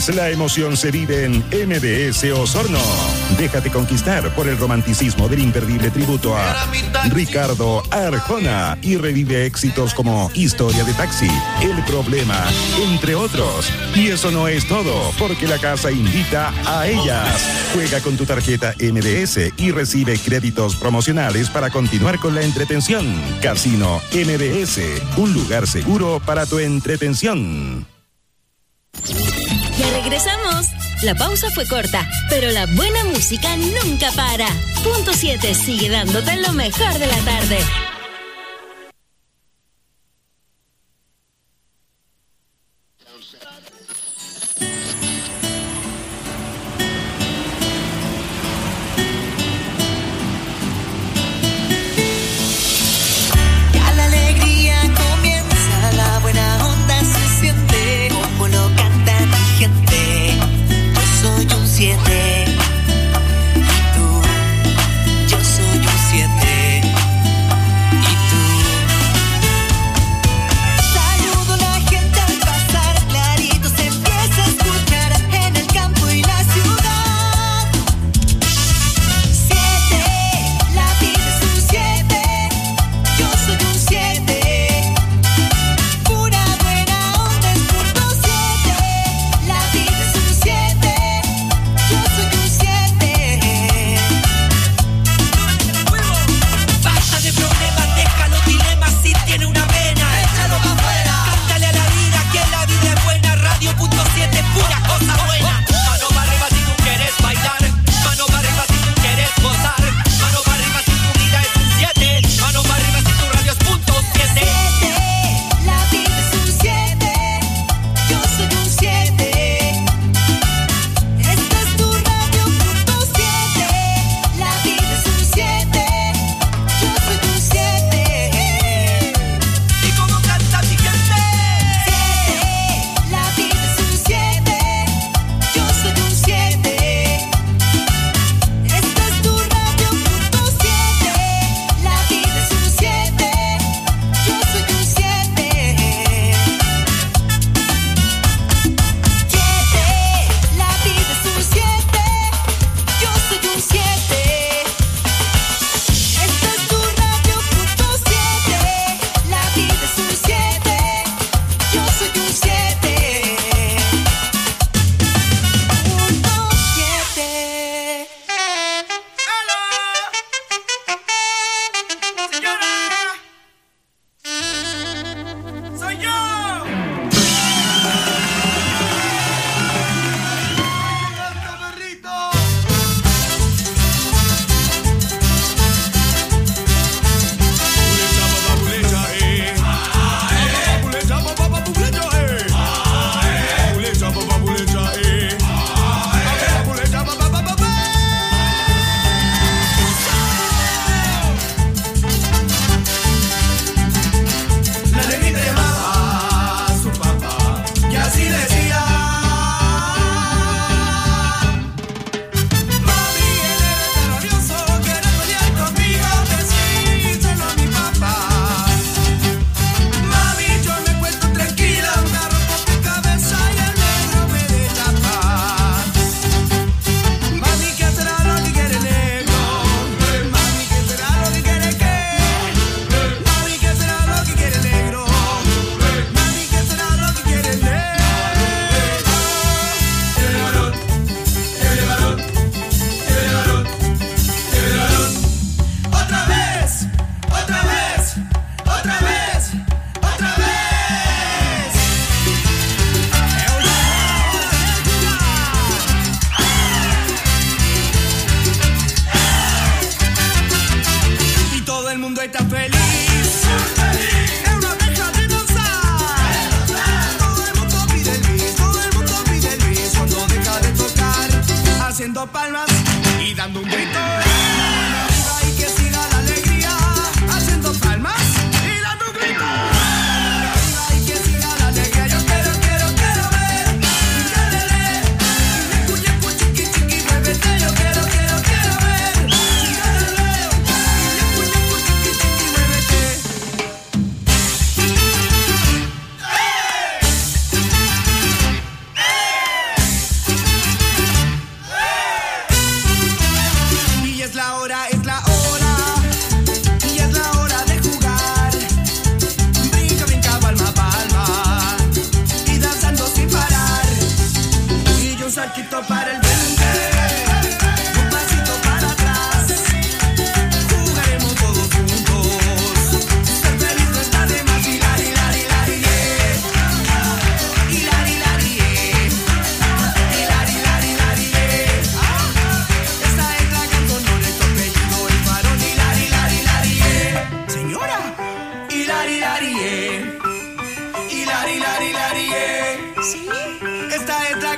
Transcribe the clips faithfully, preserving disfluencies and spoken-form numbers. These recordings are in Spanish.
vez la emoción se vive en M D S Osorno. Déjate conquistar por el romanticismo del imperdible tributo a Ricardo Arjona y revive éxitos como Historia de Taxi, El Problema, entre otros. Y eso no es todo, porque la casa invita a ellas. Juega con tu tarjeta M D S y recibe créditos promocionales para continuar con la entretención. Casino M D S, un lugar seguro para tu entretención. Ya regresamos. La pausa fue corta, pero la buena música nunca para. Punto siete sigue dándote lo mejor de la tarde.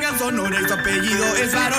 Vargas Sonora y su apellido es Varón.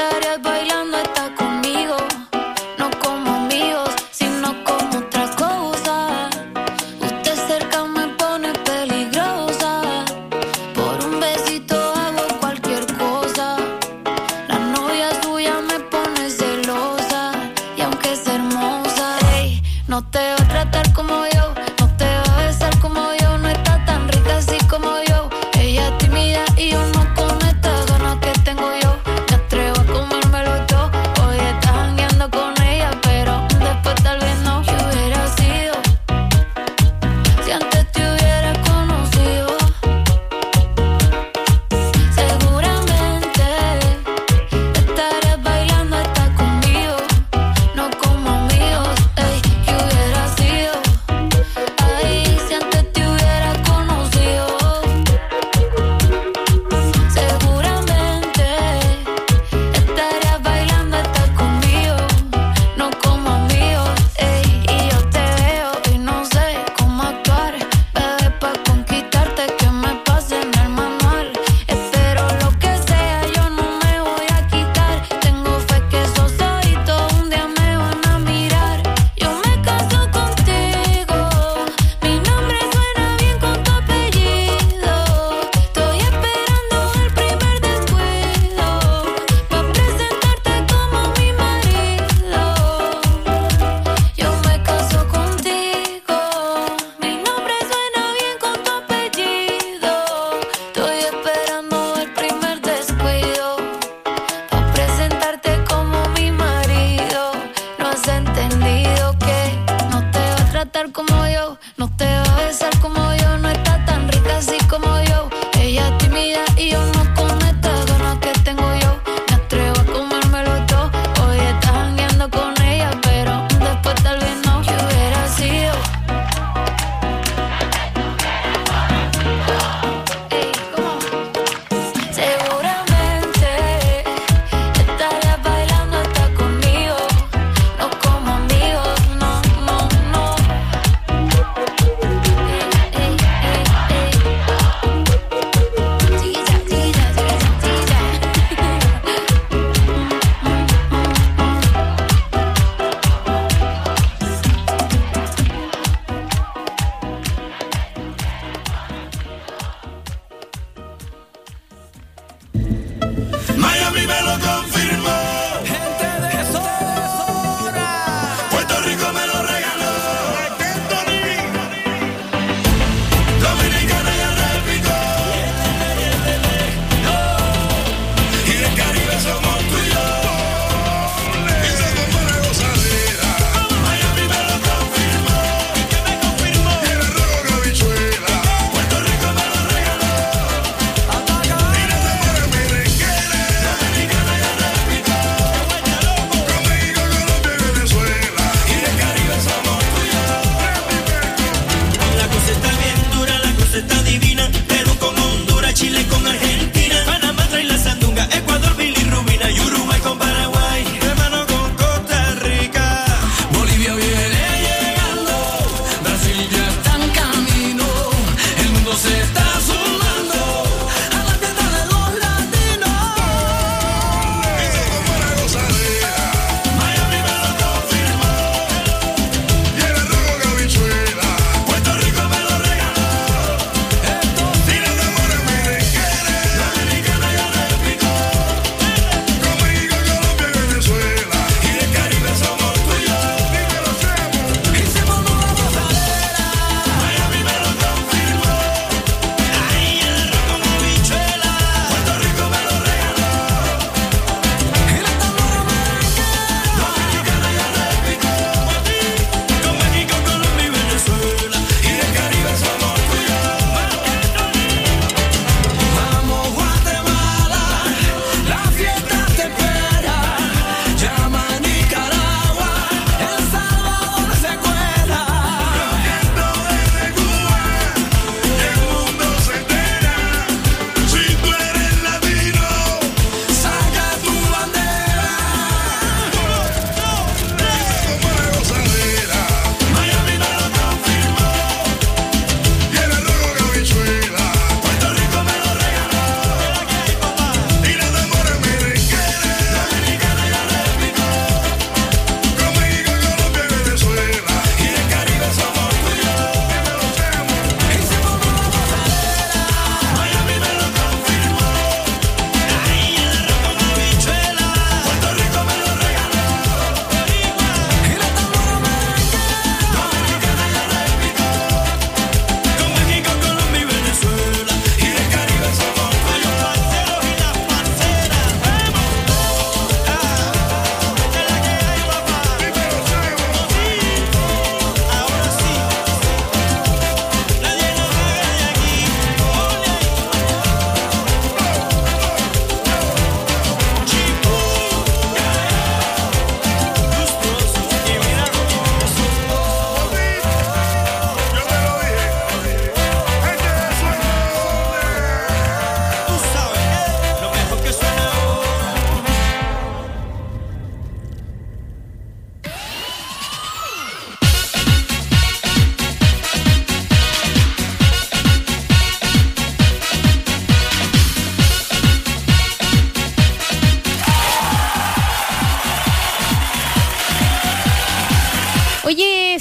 Bailando hasta conmigo, no como amigos, sino como otra cosa.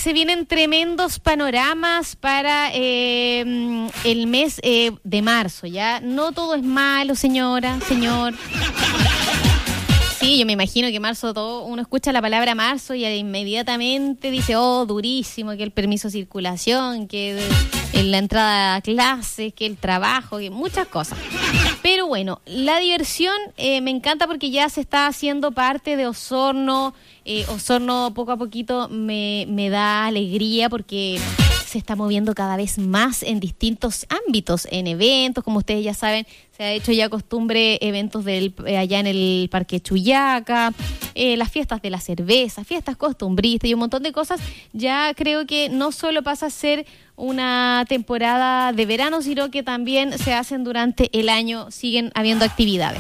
se vienen tremendos panoramas para eh, el mes eh, de marzo, ¿ya? No todo es malo, señora, señor. Sí, yo me imagino que marzo, todo uno escucha la palabra marzo y inmediatamente dice, oh, durísimo, que el permiso de circulación, que en la entrada a clases, que el trabajo, que muchas cosas. Pero bueno, la diversión eh, me encanta porque ya se está haciendo parte de Osorno. Eh, Osorno poco a poquito me, me da alegría porque se está moviendo cada vez más en distintos ámbitos, en eventos, como ustedes ya saben, se ha hecho ya costumbre eventos del, eh, allá en el Parque Chuyaca, eh, las fiestas de la cerveza, fiestas costumbristas y un montón de cosas. Ya creo que no solo pasa a ser una temporada de verano, sino que también se hacen durante el año, siguen habiendo actividades.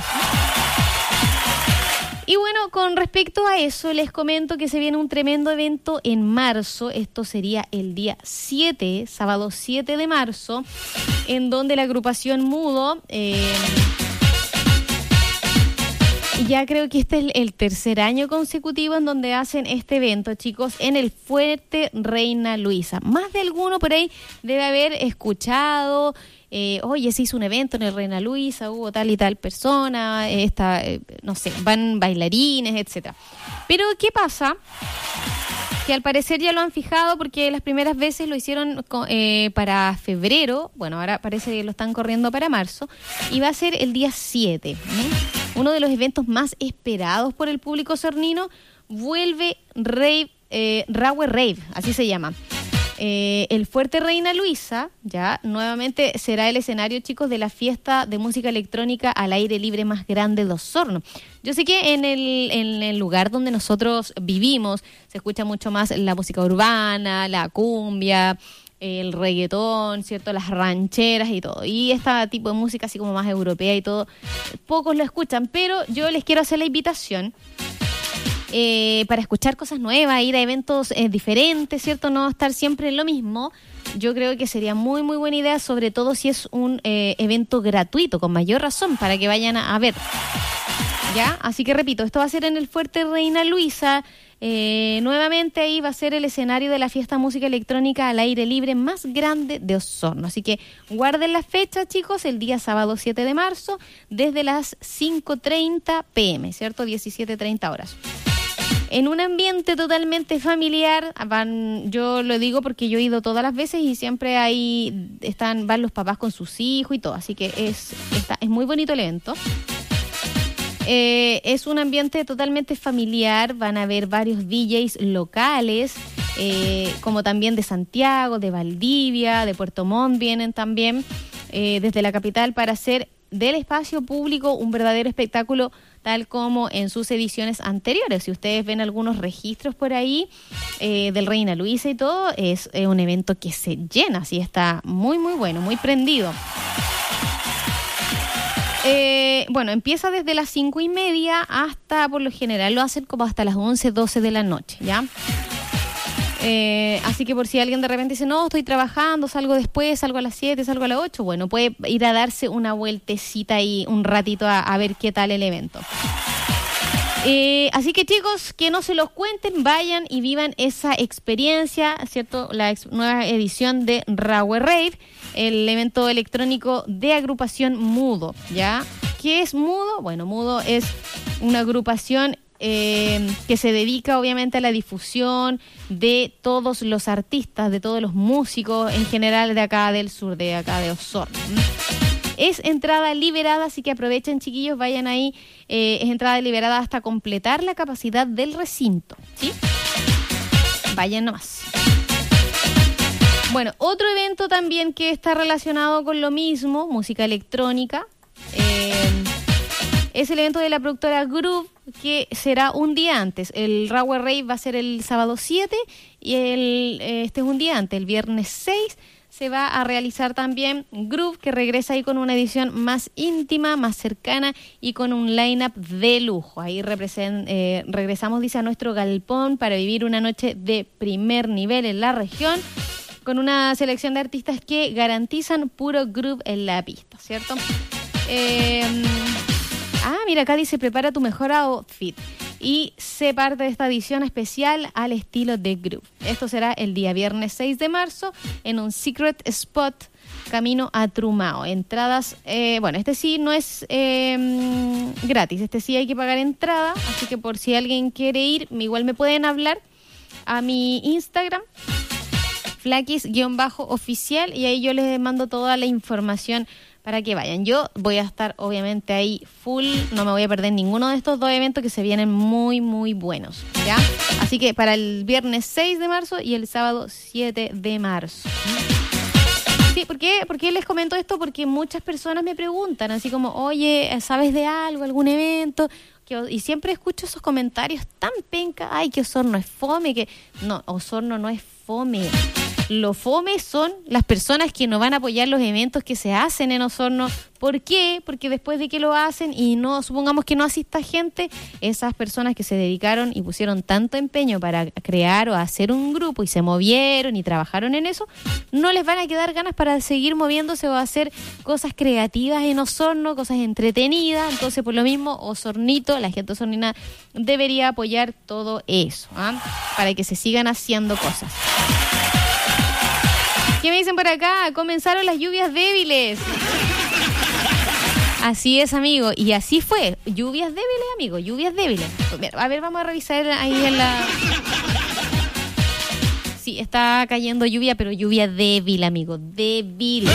Y bueno, con respecto a eso, les comento que se viene un tremendo evento en marzo. Esto sería el día siete, sábado siete de marzo, en donde la agrupación Mudo, eh, ya creo que este es el tercer año consecutivo en donde hacen este evento, chicos, en el Fuerte Reina Luisa. Más de alguno por ahí debe haber escuchado... Eh, oye, se hizo un evento en el Reina Luisa, hubo tal y tal persona, esta, eh, no sé, van bailarines, etcétera. Pero, ¿qué pasa? Que al parecer ya lo han fijado porque las primeras veces lo hicieron eh, para febrero, bueno, ahora parece que lo están corriendo para marzo, y va a ser el día siete. ¿eh? Uno de los eventos más esperados por el público osornino, vuelve Rave, eh, Rawe Rave, así se llama. Eh, el Fuerte Reina Luisa, ya, nuevamente será el escenario, chicos, de la fiesta de música electrónica al aire libre más grande de Osorno. Yo sé que en el, en el lugar donde nosotros vivimos se escucha mucho más la música urbana, la cumbia, el reggaetón, ¿cierto? Las rancheras y todo. Y este tipo de música así como más europea y todo, pocos lo escuchan, pero yo les quiero hacer la invitación Eh, para escuchar cosas nuevas, ir a eventos eh, diferentes, ¿cierto? No estar siempre en lo mismo. Yo creo que sería muy, muy buena idea, sobre todo si es un eh, evento gratuito, con mayor razón, para que vayan a, a ver. ¿Ya? Así que repito, esto va a ser en el Fuerte Reina Luisa. Eh, nuevamente ahí va a ser el escenario de la fiesta música electrónica al aire libre más grande de Osorno. Así que guarden la fecha, chicos, el día sábado siete de marzo, desde las cinco treinta pm, ¿cierto? diecisiete treinta horas. En un ambiente totalmente familiar, van, yo lo digo porque yo he ido todas las veces y siempre ahí están, van los papás con sus hijos y todo, así que es, está, es muy bonito el evento. Eh, es un ambiente totalmente familiar, van a haber varios D Js locales, eh, como también de Santiago, de Valdivia, de Puerto Montt vienen también, eh, desde la capital para hacer del espacio público un verdadero espectáculo, tal como en sus ediciones anteriores. Si ustedes ven algunos registros por ahí eh, del Reina Luisa y todo, es eh, un evento que se llena, así está muy, muy bueno, muy prendido. Eh, bueno, empieza desde las cinco y media hasta, por lo general, lo hacen como hasta las once, doce de la noche, ¿ya? Eh, así que por si alguien de repente dice, no, estoy trabajando, salgo después, salgo a las siete, salgo a las ocho, bueno, puede ir a darse una vueltecita ahí un ratito a, a ver qué tal el evento. Eh, así que, chicos, que no se los cuenten, vayan y vivan esa experiencia, ¿cierto? La ex- nueva edición de Rawe Rave, el evento electrónico de agrupación Mudo, ¿ya? ¿Qué es Mudo? Bueno, Mudo es una agrupación eh, que se dedica obviamente a la difusión de todos los artistas, de todos los músicos en general de acá del sur, de acá de Osorno. Es entrada liberada, así que aprovechen, chiquillos, vayan ahí. Eh, es entrada liberada hasta completar la capacidad del recinto, ¿sí? Vayan nomás. Bueno, otro evento también que está relacionado con lo mismo, música electrónica, eh, es el evento de la productora Groove, que será un día antes. El Rawe Rave va a ser el sábado siete y el, este es un día antes, el viernes seis. Se va a realizar también Groove, que regresa ahí con una edición más íntima, más cercana y con un line-up de lujo. Ahí represent, eh, regresamos, dice, a nuestro galpón para vivir una noche de primer nivel en la región, con una selección de artistas que garantizan puro groove en la pista, ¿cierto? Eh, ah, mira, acá dice, prepara tu mejor outfit. y sé parte de esta edición especial al estilo de Groove. Esto será el día viernes seis de marzo en un Secret Spot camino a Trumao. Entradas, eh, bueno, este sí no es eh, gratis, este sí hay que pagar entrada, así que por si alguien quiere ir, igual me pueden hablar a mi Instagram, flakis-oficial, y ahí yo les mando toda la información para que vayan. Yo voy a estar obviamente ahí full, no me voy a perder ninguno de estos dos eventos que se vienen muy, muy buenos, ¿ya? Así que para el viernes seis de marzo y el sábado siete de marzo. Sí, ¿por qué? ¿Por qué les comento esto? Porque muchas personas me preguntan, así como, oye, ¿sabes de algo, algún evento? Que, y siempre escucho esos comentarios tan penca, ay, que Osorno es fome, que no, Osorno no es fome. Lo fome son las personas que no van a apoyar los eventos que se hacen en Osorno. ¿Por qué? Porque después de que lo hacen y no, supongamos que no asista gente, esas personas que se dedicaron y pusieron tanto empeño para crear o hacer un grupo y se movieron y trabajaron en eso, no les van a quedar ganas para seguir moviéndose o hacer cosas creativas en Osorno, cosas entretenidas. Entonces, por lo mismo, Osornito, la gente osornina debería apoyar todo eso, ¿ah? Para que se sigan haciendo cosas. ¿Qué me dicen por acá? Comenzaron las lluvias débiles. Así es, amigo, y así fue. Lluvias débiles, amigo, lluvias débiles. A ver, vamos a revisar ahí en la... Sí, está cayendo lluvia, pero lluvia débil, amigo, débil.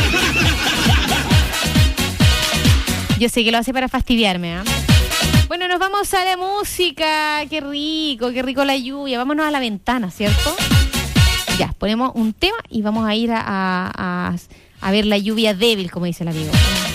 Yo sé que lo hace para fastidiarme, ¿ah? ¿eh? Bueno, nos vamos a la música. Qué rico, qué rico la lluvia. Vámonos a la ventana, ¿cierto? Ya, ponemos un tema y vamos a ir a, a, a ver la lluvia débil, como dice el amigo.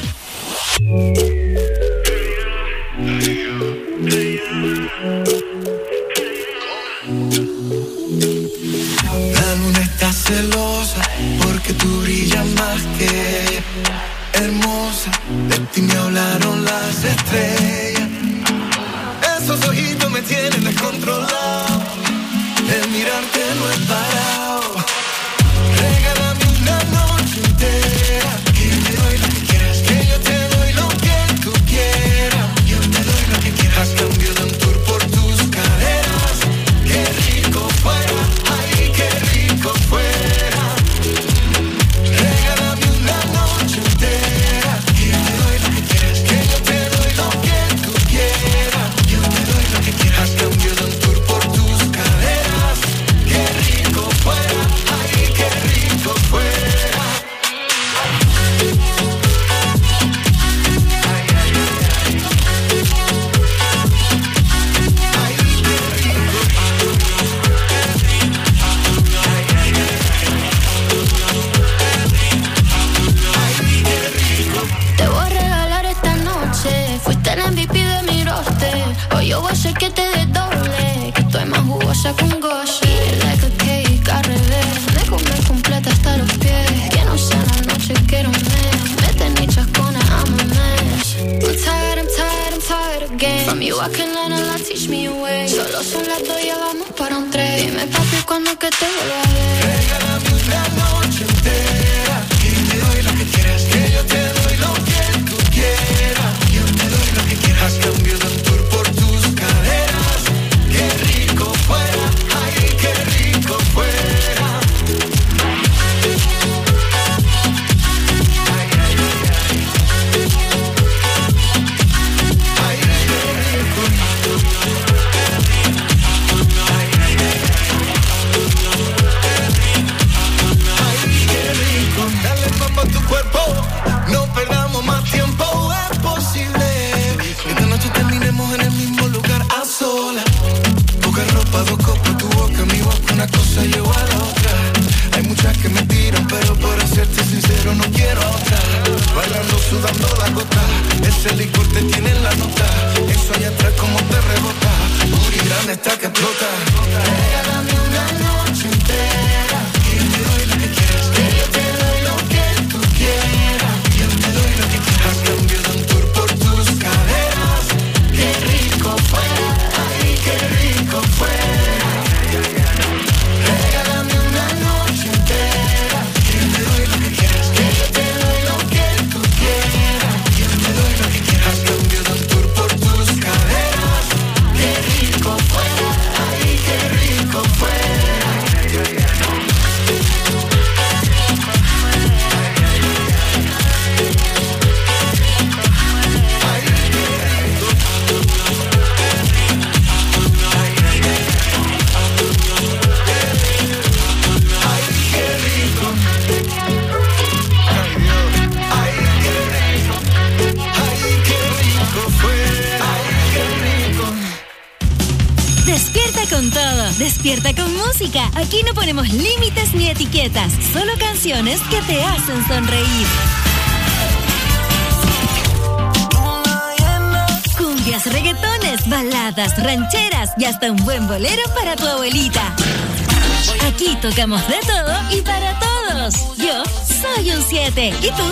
La luna está celosa porque tú brillas más que ella. Hermosa, de ti me hablaron las estrellas. Esos ojitos me tienen descontrolado. El mirarte no es parado. Regálame una noche entera, que yo te doy lo que quieras, que yo te doy lo que tú quieras. Yo te doy lo que quieras. A cambio de un tour por tus caderas. Qué rico fuera, ay, qué rico fuera. Regálame una noche entera, que yo te doy lo que quieras, que yo te doy lo que tú quieras. Yo te doy lo que quieras. A cambio de un tour por tus caderas. Qué rico fuera, ay, qué rico fuera. Te voy a regalar esta noche. Fuiste el M V P de mi roster. Hoy yo voy a hacer que te desdoble, que estoy más jugosa con Goshi. Like a cake al revés. Me comer completa hasta los pies. Que no sea la noche, quiero un mes. Meten ni chascona, I'm a mess. I'm tired, I'm tired, I'm tired again. From you I can learn a lot, teach me a way. Solo son las dos, ya vamos para un tres. Dime papi, ¿cuándo que te vuelva a ver? Regálame una noche entera, que yo te doy lo que quieras, que yo te doy lo que tú quieras. Yo te doy lo que quieras. A cambio de un tour por tus caderas. Qué rico fuera, ay, qué rico fuera. Ay, ay, ay, ay. Ay, qué rico. Ay, ay, ay, ay. Ay, qué rico. Dale mambo a tu cuerpo, no perdamos más tiempo, es posible. Esta noche terminemos en el mismo lugar a solas. Poca ropa, dos copas, tu boca, mi boca, una cosa lleva a la otra. Hay muchas que me tiran, pero por hacerte sincero no quiero otra. Bailando, sudando la gota, ese licor te tiene en la nota. Eso allá atrás como te rebota, muy grande está que explota. Regálame una noche entera, que yo te doy lo que quieras, que yo te doy lo que tú quieras. Yo te doy lo que quieras. A cambio de un tour por tus caderas. Qué rico fuera, ay, qué rico fuera. Regálame una noche entera, que yo te doy lo que quieras, que yo te doy lo que tú quieras. Yo te doy lo que quieras. A cambio de un tour por tus caderas. Qué con todo. Despierta con música. Aquí no ponemos límites ni etiquetas. Solo canciones que te hacen sonreír. Cumbias, reggaetones, baladas, rancheras y hasta un buen bolero para tu abuelita. Aquí tocamos de todo y para todos. Yo soy un siete. ¿Y tú?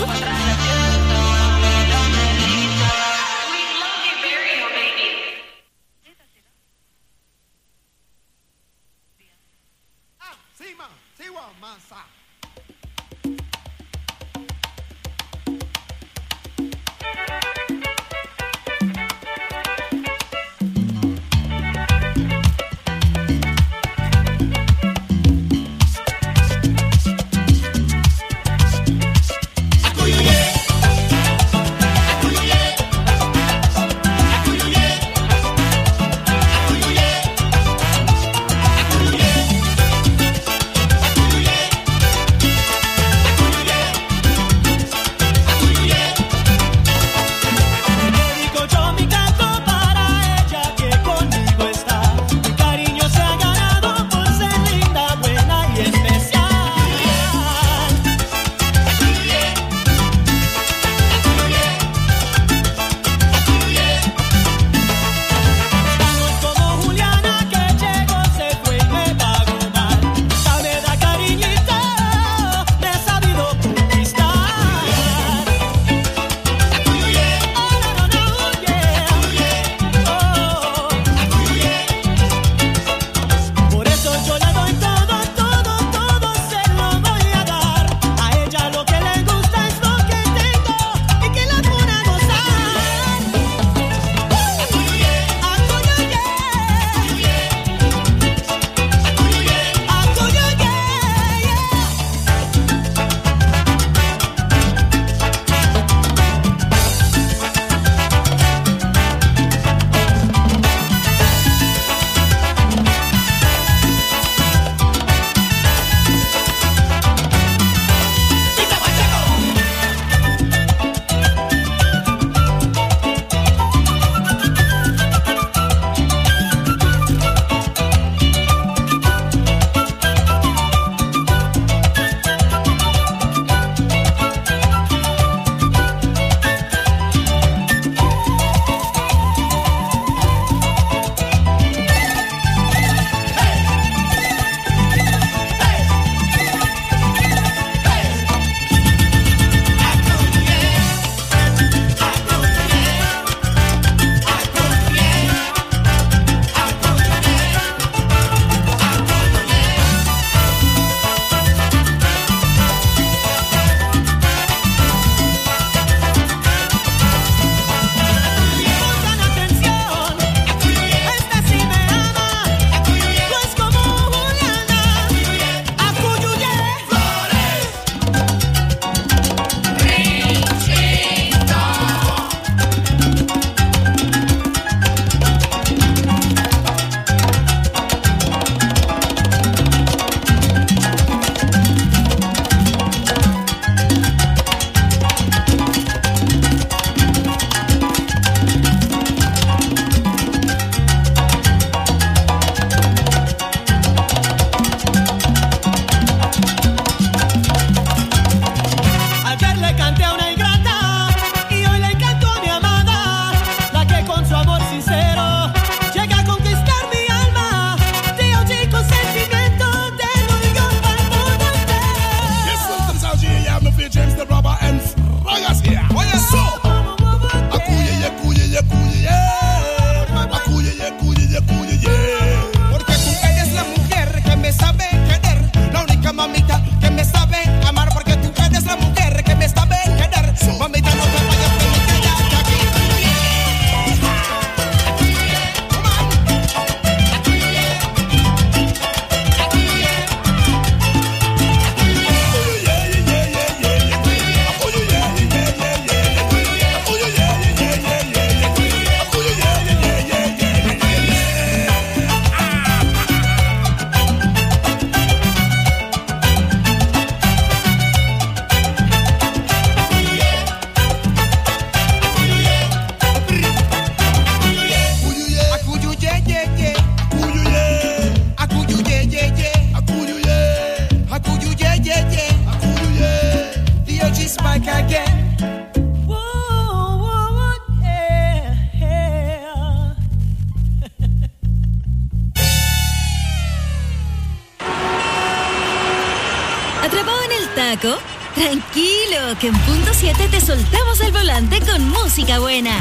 tráfico? Tranquilo, que en punto siete te soltamos el volante con música buena.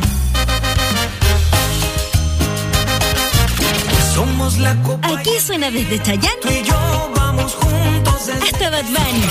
Somos la copa. Aquí suena desde Chayanne Tú y yo vamos juntos desde... hasta Bad Bunny.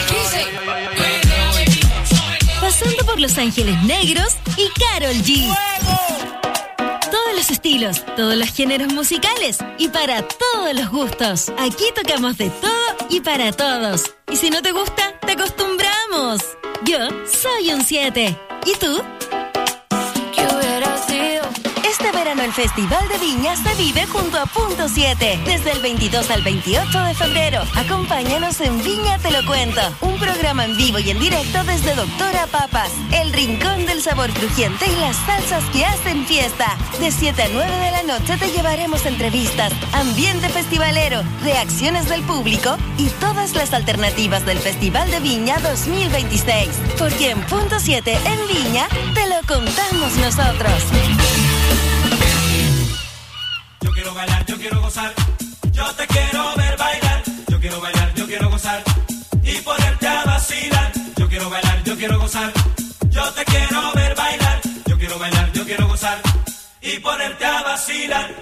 Pasando por Los Ángeles Negros y Karol G. Todos los estilos, todos los géneros musicales y para todos los gustos. Aquí tocamos de todo y para todos. Y si no te gusta, te acostumbramos. Yo soy un siete. ¿Y tú? ¿Qué hubiera sido? Este verano el Festival de Viña se vive junto a Punto siete. Desde el veintidós al veintiocho de febrero. Acompáñanos en Viña Te Lo Cuento. Un programa en vivo y en directo desde Doctora Papas. El rincón del sabor crujiente y las salsas que hacen fiesta. De siete a nueve de la noche te llevaremos entrevistas, ambiente festivalero, reacciones del público y todas las alternativas del Festival de Viña dos mil veintiséis. Porque en Punto siete en Viña te lo contamos nosotros. Yo quiero bailar, yo quiero gozar, yo te quiero ver bailar. Yo quiero bailar, yo quiero gozar y ponerte a vacilar. Yo quiero bailar, yo quiero gozar, yo te quiero ver bailar. Yo quiero bailar, yo quiero gozar y ponerte a vacilar.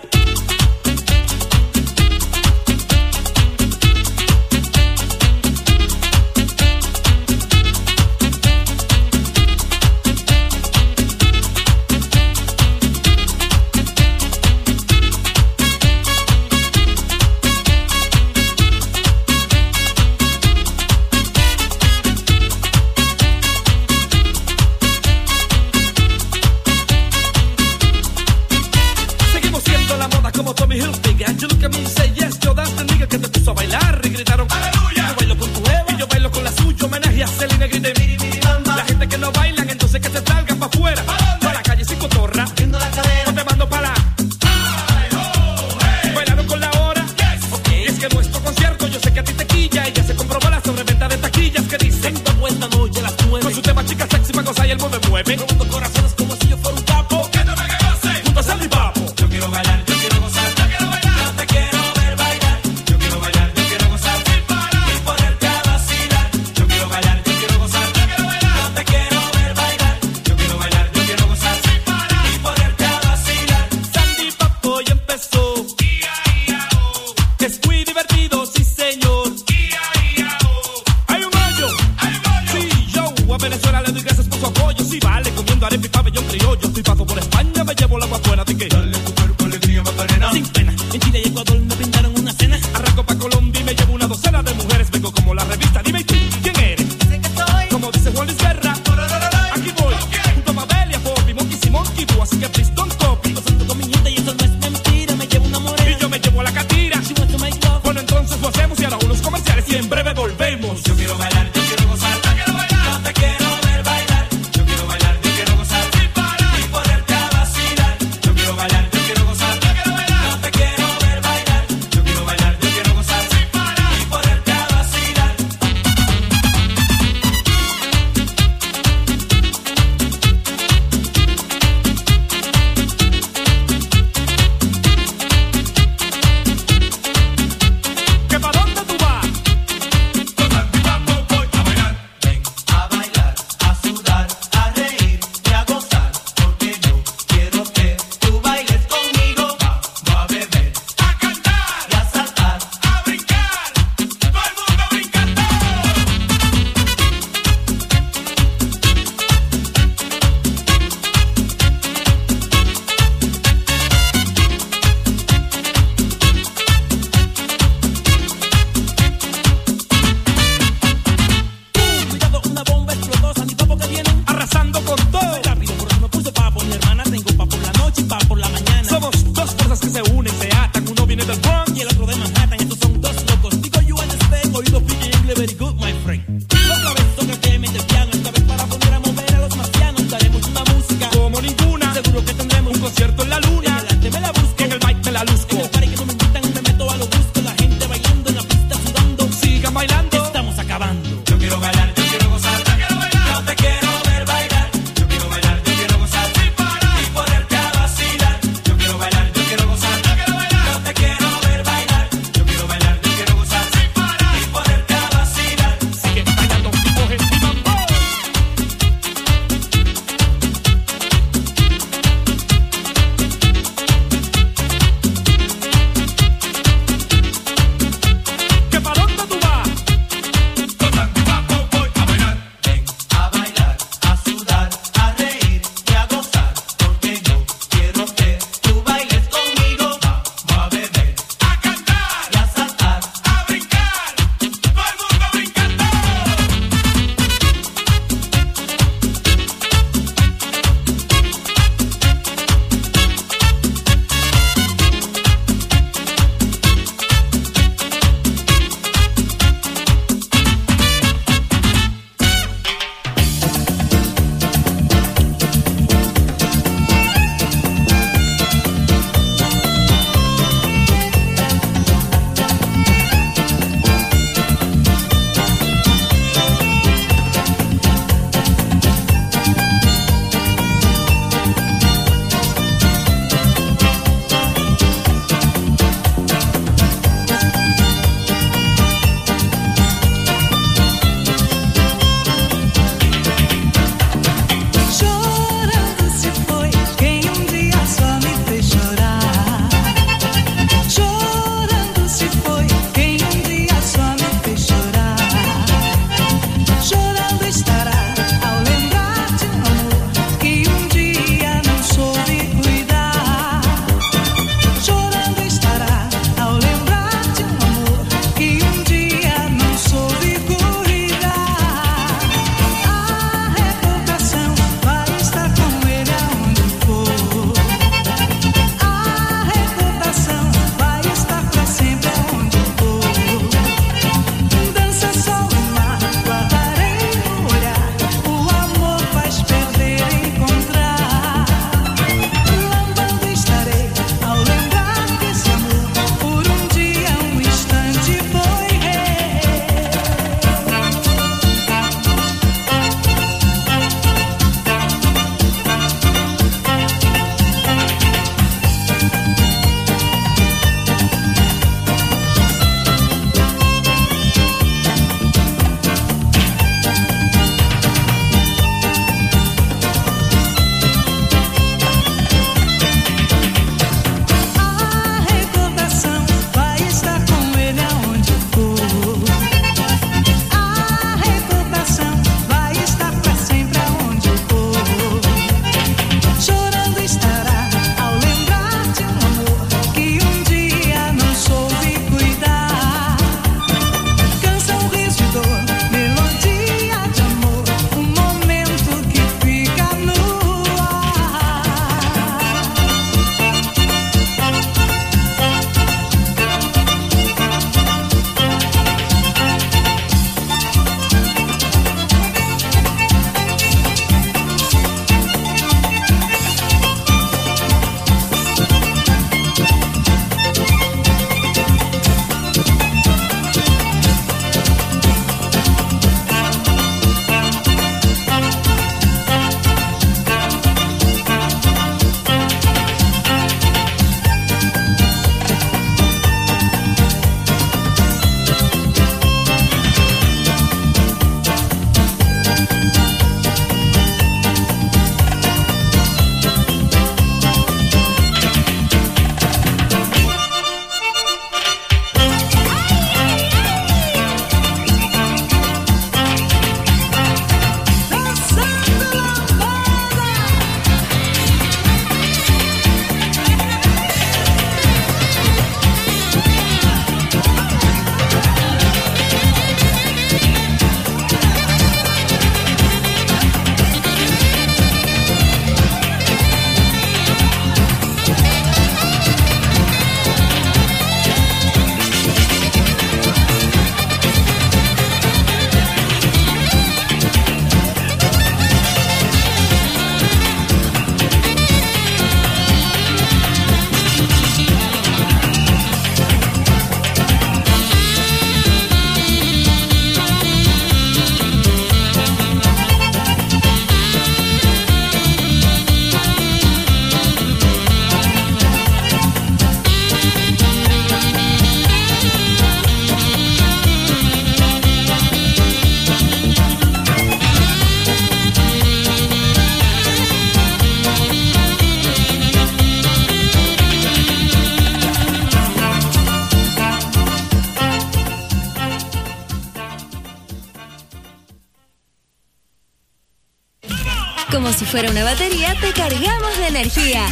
como si fuera una batería, te cargamos de energía.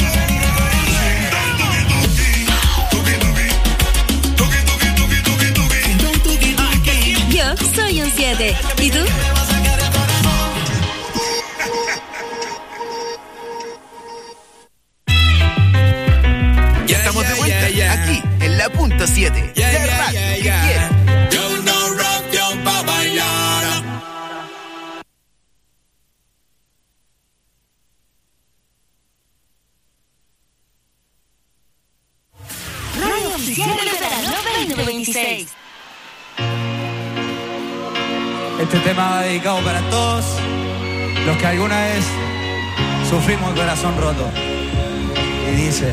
Yo soy un siete. ¿Y tú? Ya estamos de vuelta, yeah, yeah. Aquí, en la punto siete. Yeah, de yeah, radio yeah, que yeah. quiero. Yo no rock yo pa' bailar. Radio Oficial de Verano veinte veintiséis. Este tema va dedicado para todos los que alguna vez sufrimos el corazón roto. Y dice: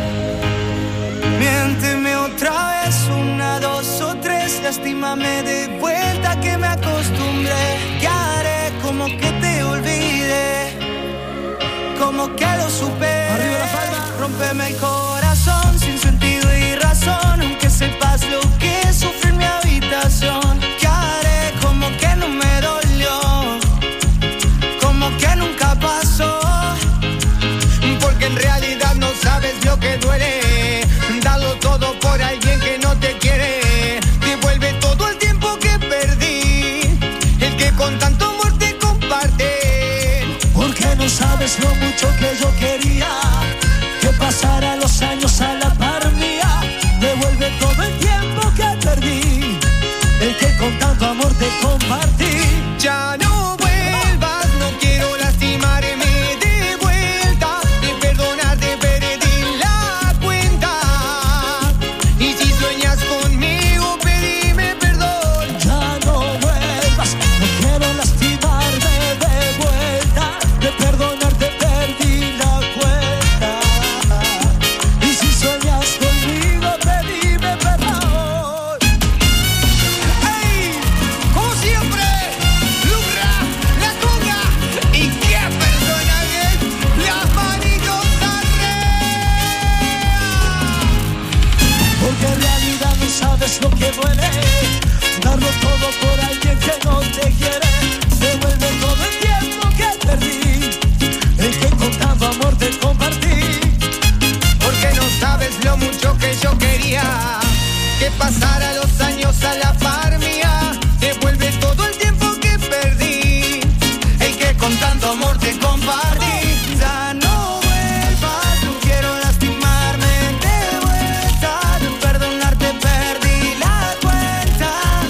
miénteme otra vez, una, dos o tres, lastímame de vuelta que me acostumbré. ¿Qué haré? Como que te olvidé, como que lo supere. Arriba la palma. Rómpeme el corazón sin sentido y razón, aunque sepas lo que sufrí en mi habitación. ¿Qué haré? Como que no me dolió, como que nunca pasó, porque en realidad no sabes lo que duele. Dalo todo por alguien que no te quiere. Devuelve todo el tiempo que perdí, el que con tanto amor te comparte. Porque no sabes lo mucho que yo quería que pasara los años a la par mía. Devuelve todo el tiempo que perdí, el que con tanto amor te compartí. Ya no vuelvas, no quiero lastimarme de vuelta. De perdonarte perdí la cuenta. Y si sueñas conmigo, pedime perdón. Ya no vuelvas, no quiero lastimarme de vuelta. De perdonarte perdí la cuenta. Y si sueñas conmigo, pedime perdón. ¡Ey! Como siempre, Lucra, la conga. Y qué personaje, las manitos arriba. Porque en realidad no sabes lo que duele, darlo todo por alguien que no te quiere. Devuelve todo el tiempo que perdí, el que con tanto amor te compartí. Porque no sabes lo mucho que yo quería que pasara los años a la par mía. Devuelve todo el tiempo que perdí, el que con tanto amor te compartí. Ya no vuelvas, no quiero lastimarme de vuelta. De perdonarte perdí la cuenta.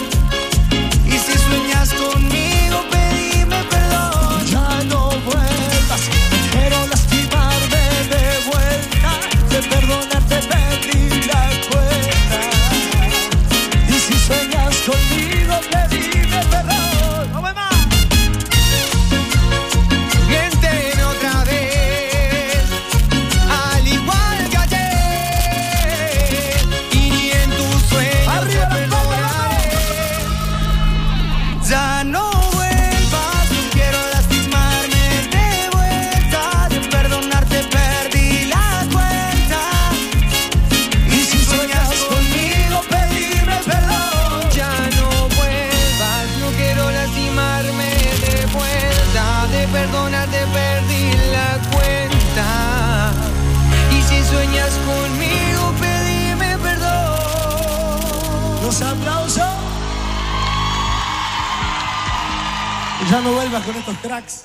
Y si sueñas conmigo, pedime perdón. Ya no vuelvas, no quiero lastimarme de vuelta. De perdonarte perdí la cuenta. Y si sueñas conmigo, pedime perdón. ¡No me más! Miénteme otra vez, al igual que ayer. Y ni en tus sueños te perdonaré. Ya no vuelvas, no quiero lastimarme de vuelta. De perdonarte perdí la cuenta. Y si sueñas conmigo, pedime perdón. Ya no vuelvas, no quiero lastimarme de vuelta. De perdonarte perdí la cuenta. Y si sueñas conmigo, pedime perdón. Los aplausos. Ya no vuelvas con estos cracks.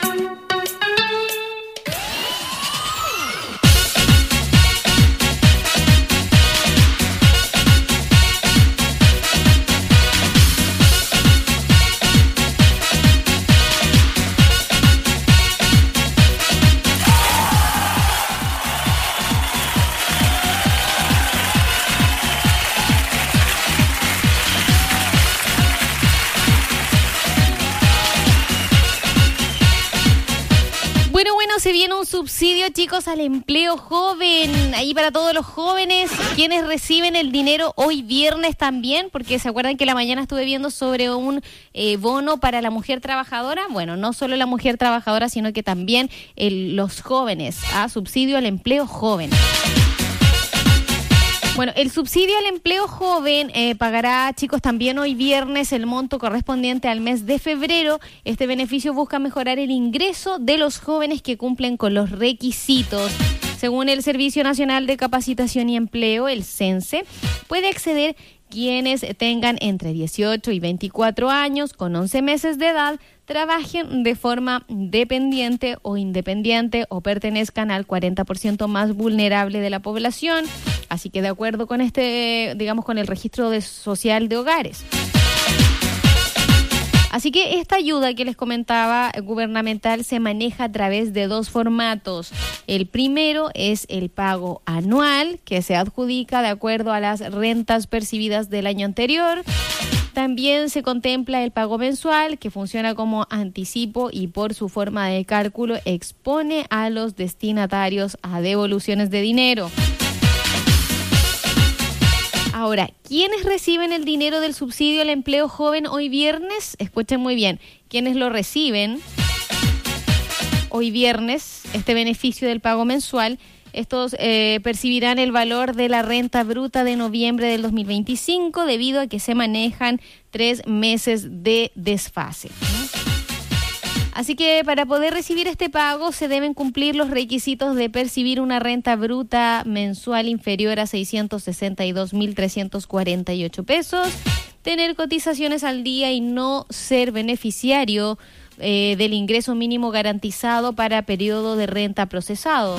Bueno, bueno, se viene un subsidio, chicos, al empleo joven. Ahí para todos los jóvenes, quienes reciben el dinero hoy viernes también, porque se acuerdan que la mañana estuve viendo sobre un eh, bono para la mujer trabajadora. Bueno, no solo la mujer trabajadora, sino que también el, los jóvenes, a subsidio al empleo joven. Bueno, el subsidio al empleo joven eh, pagará, chicos, también hoy viernes el monto correspondiente al mes de febrero. Este beneficio busca mejorar el ingreso de los jóvenes que cumplen con los requisitos. Según el Servicio Nacional de Capacitación y Empleo, el CENSE, puede acceder quienes tengan entre dieciocho y veinticuatro años, con once meses de edad, trabajen de forma dependiente o independiente o pertenezcan al cuarenta por ciento más vulnerable de la población. Así que de acuerdo con este, digamos, con el registro de social de hogares. Así que esta ayuda que les comentaba gubernamental se maneja a través de dos formatos. El primero es el pago anual, que se adjudica de acuerdo a las rentas percibidas del año anterior. También se contempla el pago mensual, que funciona como anticipo y por su forma de cálculo expone a los destinatarios a devoluciones de dinero. Ahora, ¿quiénes reciben el dinero del subsidio al empleo joven hoy viernes? Escuchen muy bien, ¿quiénes lo reciben hoy viernes, este beneficio del pago mensual? Estos eh, percibirán el valor de la renta bruta de noviembre del dos mil veinticinco debido a que se manejan tres meses de desfase. Así que para poder recibir este pago se deben cumplir los requisitos de percibir una renta bruta mensual inferior a seiscientos sesenta y dos mil trescientos cuarenta y ocho pesos, tener cotizaciones al día y no ser beneficiario eh, del ingreso mínimo garantizado para periodo de renta procesado.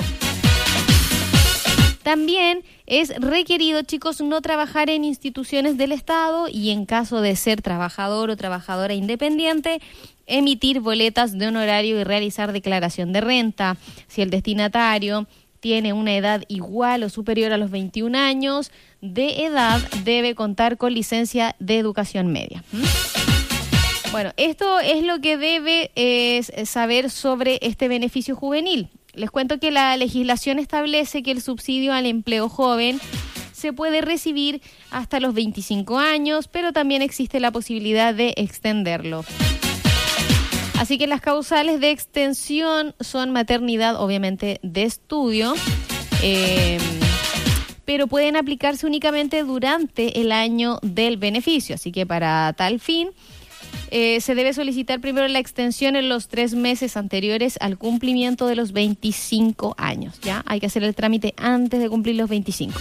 También es requerido, chicos, no trabajar en instituciones del Estado y en caso de ser trabajador o trabajadora independiente, emitir boletas de honorario y realizar declaración de renta. Si el destinatario tiene una edad igual o superior a los veintiún años de edad, debe contar con licencia de educación media. ¿Mm? Bueno, esto es lo que debe eh, saber sobre este beneficio juvenil. Les cuento que la legislación establece que el subsidio al empleo joven se puede recibir hasta los veinticinco años, pero también existe la posibilidad de extenderlo. Así que las causales de extensión son maternidad, obviamente, de estudio, eh, pero pueden aplicarse únicamente durante el año del beneficio. Así que para tal fin, Eh, se debe solicitar primero la extensión en los tres meses anteriores al cumplimiento de los veinticinco años. ¿Ya? Hay que hacer el trámite antes de cumplir los veinticinco.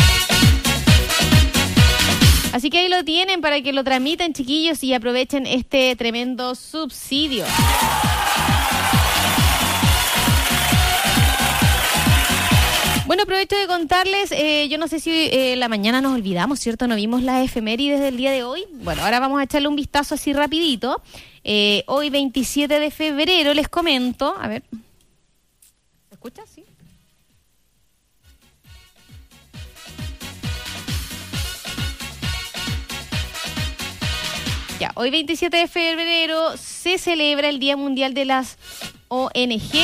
Así que ahí lo tienen para que lo tramiten, chiquillos, y aprovechen este tremendo subsidio. Bueno, aprovecho de contarles, eh, yo no sé si eh, la mañana nos olvidamos, ¿cierto? No vimos las efemérides del día de hoy. Bueno, ahora vamos a echarle un vistazo así rapidito. Eh, hoy veintisiete de febrero les comento, a ver, ¿se escucha? Sí. Ya, hoy veintisiete de febrero se celebra el Día Mundial de las O N G.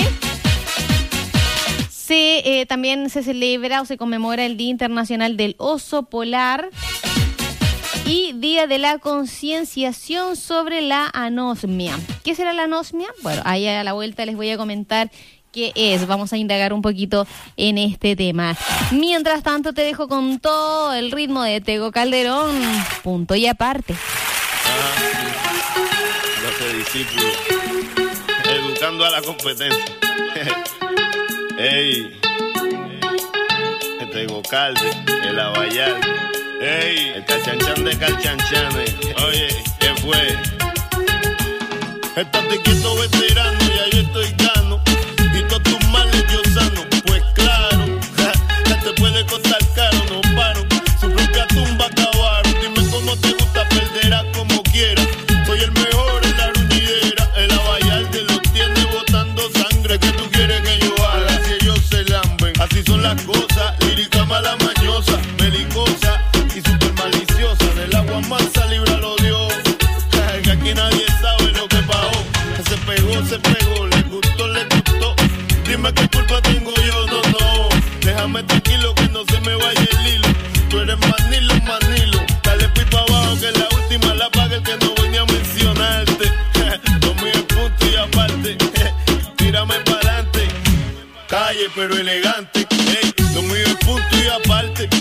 Se, eh, también se celebra o se conmemora el Día Internacional del Oso Polar y Día de la Concienciación sobre la Anosmia. ¿Qué será la anosmia? Bueno, ahí a la vuelta les voy a comentar qué es. Vamos a indagar un poquito en este tema. Mientras tanto, te dejo con todo el ritmo de Tego Calderón. Punto y aparte. Ah, doce discípulos. Educando a la competencia. Ey, este Gocalde, el Abayal, ey, el Calchanchan de Calchanchanes. Oye, ¿qué fue? Estate quieto, veterano, ya yo estoy gano. Y todos tus males yo sano. Pues claro, ja, ya te puede costar caro, no paro. Su propia tumba acabaron. Dime cómo te gusta, perderás como quieras. Soy el mejor en la ruñidera. El Abayal te lo tiene botando sangre. ¿Qué tú quieres que yo haga? Así son las cosas, lírica mala mañosa, belicosa y super maliciosa. Del agua mansa líbralo Dios, que aquí nadie sabe lo que pasó. Se pegó, se pegó, le gustó, le gustó. Dime qué culpa tengo yo, no, no. Déjame tranquilo que no se me vaya el hilo. Tú eres manilo, manilo. Dale pipa abajo que la última la paga el que no voy ni a mencionarte. Lo mío es punto y aparte. Tírame para adelante. Calle pero elegante, ey, lo mío es punto y aparte, tírame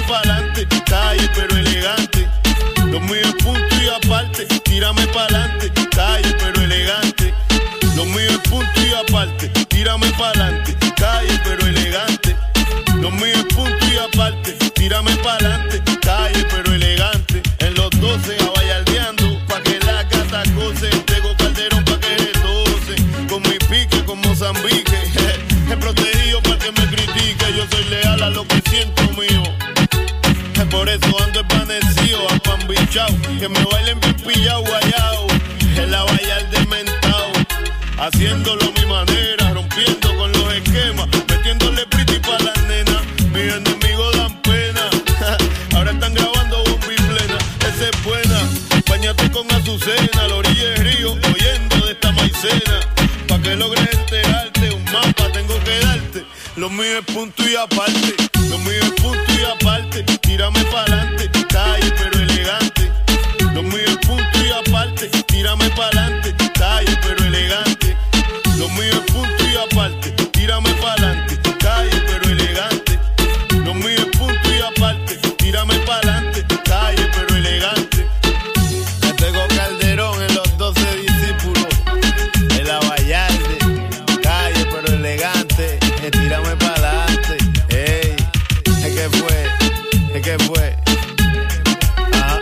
pa'lante, calle pero elegante. Lo mío es punto y aparte, tírame pa'lante, calle pero elegante. Lo mío es punto y aparte, tírame pa'lante, calle pero elegante. Lo mío es punto y aparte, tírame pa'lante, calle pero elegante. En los doce a vallardeando, pa' que la gata goce. Tengo Calderón pa' que retose, con mi pique con Mozambique. He protegido pa' que me critique, yo soy leal a lo que siento mío. Por eso ando esvanecido, apambichao, que me bailen bien pillao, guayao. En la vallarde mentao, haciéndolo a mi manera, rompiendo con los esquemas, metiéndole pretty pa' las nenas. Mis enemigos dan pena, ahora están grabando bomba y plena. Esa es buena, bañate con Azucena, a la orilla del río, oyendo de esta maicena. Pa' que logres enterarte, un mapa tengo que darte. Lo mío es punto y aparte, lo mío es punto y aparte. Tírame pa'lante, calle pero elegante. Lo mío es punto y aparte, tírame pa'lante, calle pero elegante. Lo mío es punto y aparte, tírame pa'lante, calle pero elegante. Lo mío es punto y aparte, tírame pa'lante, calle pero elegante. Me pegó Calderón en los doce discípulos, en la Vallarde, calle pero elegante. Eh, tírame pa'lante, ey, es que fue, es que fue. Ajá.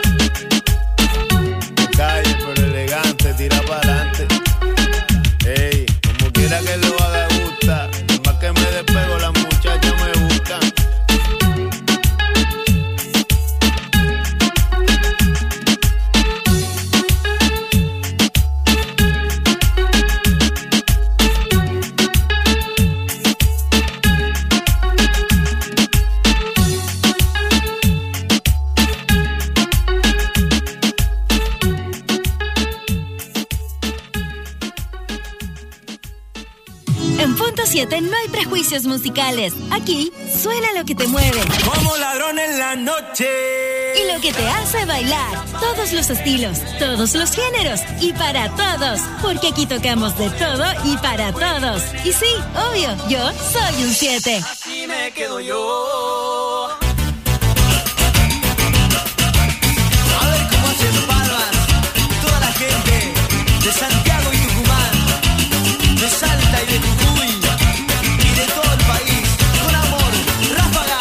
Calle pero elegante, tira pa'lante. Ey, como quiera que lo haga gusta, más que me despego las muchachas me buscan. En Punto siete no hay prejuicios musicales. Aquí suena lo que te mueve. Como ladrón en la noche. Y lo que te hace bailar. Todos los estilos, todos los géneros y para todos. Porque aquí tocamos de todo y para todos. Y sí, obvio, yo soy un siete. Así me quedo yo. A ver cómo hacen palmas toda la gente de Santiago y Tucumán, de Salta y de Jujuy y de todo el país. Con amor, ráfaga.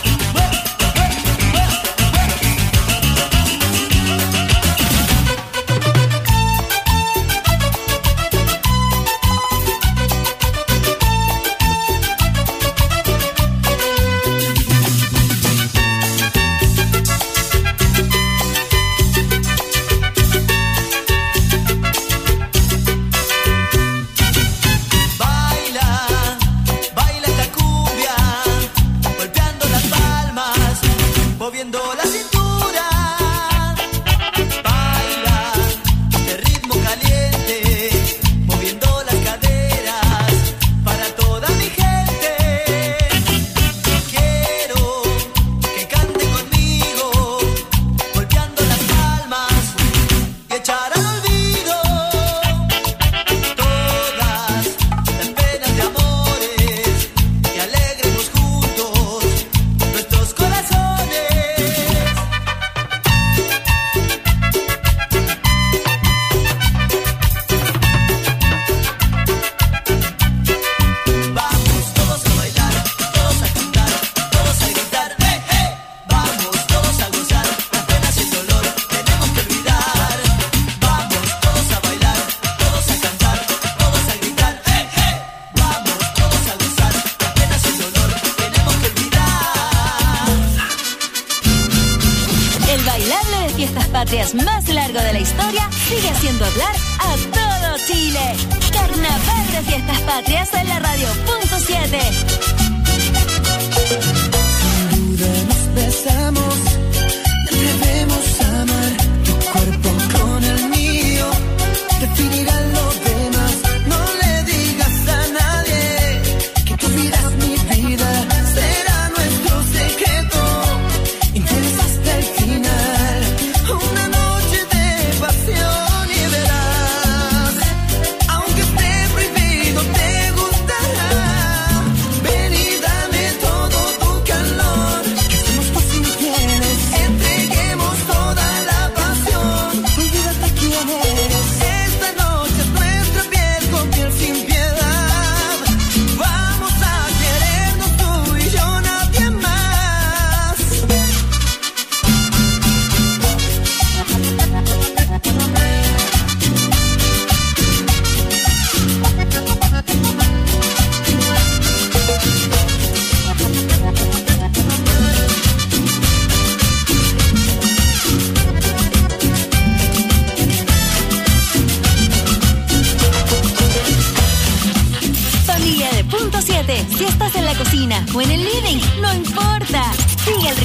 Moviendo la cintura, baila este ritmo caliente, moviendo las caderas para toda mi gente. Quiero que cante conmigo, golpeando las palmas y echar al olvido todas las penas de amores y alegremos juntos nuestros corazones. Vamos todos a bailar, todos a cantar, todos a gritar, ¡hey, hey! Vamos todos a gozar, las penas y el dolor tenemos que olvidar. Vamos todos a bailar, todos a cantar, todos a gritar, ¡hey, hey! Vamos todos a gozar, las penas y el dolor tenemos que olvidar. El bailable de fiestas patrias más largo de la historia sigue haciendo hablar a todo Chile. Carnaval de fiestas patrias en la radio Punto siete. Sin duda nos besamos, debemos amar tu cuerpo con el mío, definirán lo demás. No le digas a nadie que tú miras mi vida, será nuestro secreto, intensa hasta el final. Una noche de pasión y verás, aunque esté prohibido te gustará. Ven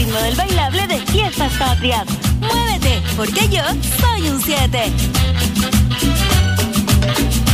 ritmo del bailable de Fiestas Patrias. Muévete, porque yo soy un siete.